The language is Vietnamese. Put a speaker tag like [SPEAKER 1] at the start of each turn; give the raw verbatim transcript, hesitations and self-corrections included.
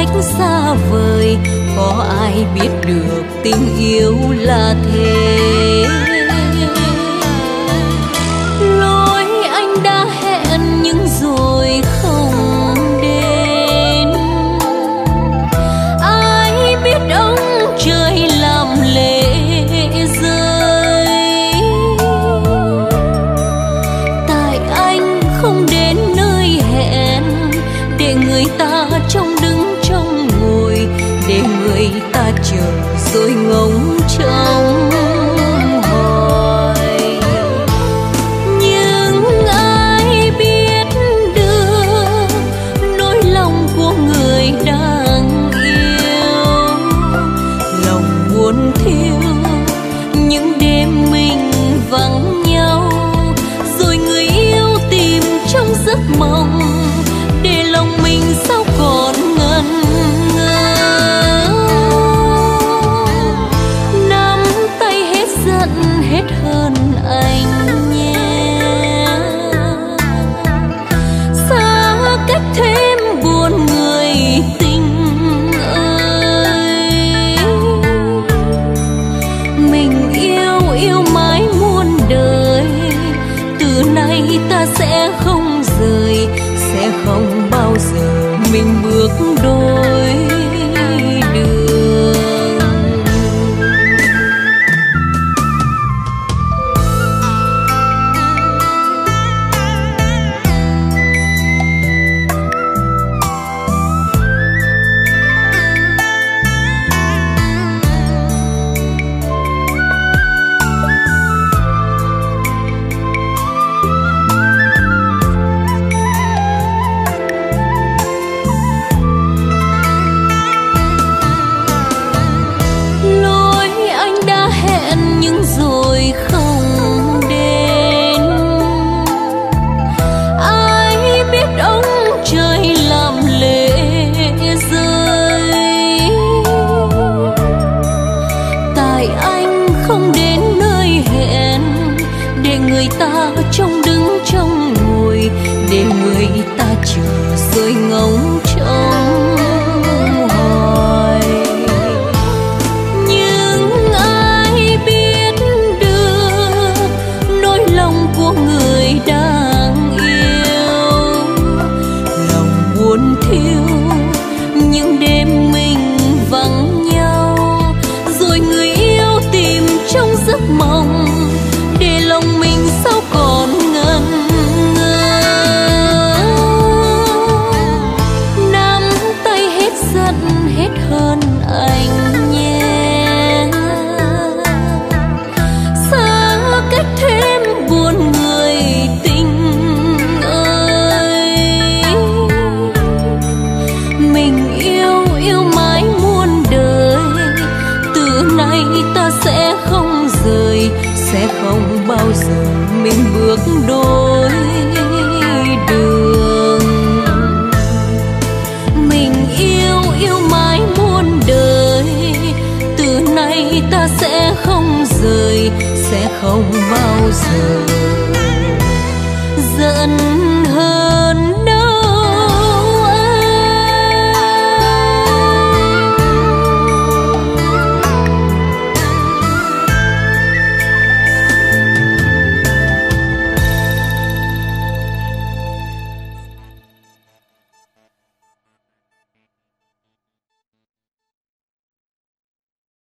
[SPEAKER 1] cách xa vời, có ai biết được tình yêu là thế. Lối anh đã hẹn nhưng rồi không đến, ai biết ông trời làm lệ rơi. Tại anh không đến nơi hẹn, để người ta trông đứng trông ngồi, để người ta chờ rồi ngóng trông hỏi. Nhưng ai biết được nỗi lòng của người đang yêu, lòng buồn thiêu những đêm mình vắng nhau, rồi người yêu tìm trong giấc mộng, để lòng mình sao còn ngần ngơ. Nắm tay hết giận hết hơn anh nhé, xa cách thêm buồn người tình ơi. Mình yêu yêu mãi muôn đời, từ nay ta sẽ không rời, sẽ không bao giờ mình bước đôi đường. Trông đứng trông ngồi, để người ta chờ rồi ngóng trông hỏi. Nhưng ai biết được nỗi lòng của người đang yêu, lòng buồn thiêu những đêm mình vắng nhau, rồi người yêu tìm trong giấc mộng, để lòng mình sao còn ngần ngơ. Nắm tay hết giận hết hơn anh nhé, xa cách thêm buồn người tình ơi. Mình yêu yêu mãi muôn đời, từ nay ta sẽ không rời, sẽ không bao giờ mình bước đôi đường. Mình yêu yêu mãi muôn đời, từ nay ta sẽ không rời, sẽ không bao giờ giận